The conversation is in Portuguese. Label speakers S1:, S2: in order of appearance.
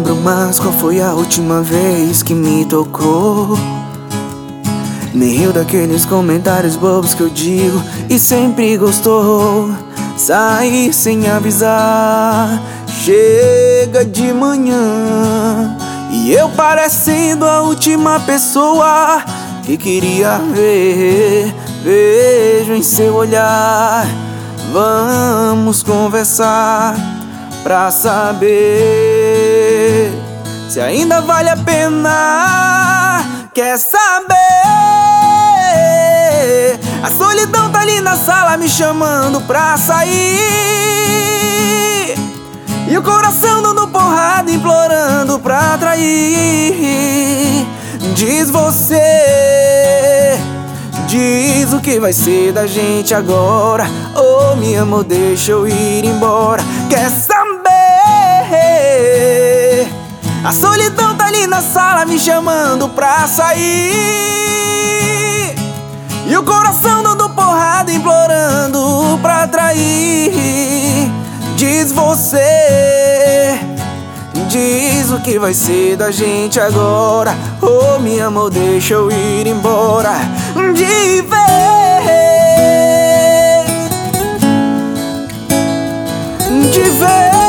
S1: lembro mais qual foi a última vez que me tocou. Nem rio daqueles comentários bobos que eu digo e sempre gostou. Sair sem avisar, chega de manhã e eu parecendo a última pessoa que queria ver. Vejo em seu olhar, vamos conversar pra saber se ainda vale a pena. Quer saber? A solidão tá ali na sala me chamando pra sair, e o coração dando porrada implorando pra atrair. Diz você, diz o que vai ser da gente agora. Oh, meu amor, deixa eu ir embora. Quer saber? A solidão tá ali na sala me chamando pra sair, e o coração dando porrada implorando pra atrair. Diz você, diz o que vai ser da gente agora. Oh, meu amor, deixa eu ir embora de vez, de vez.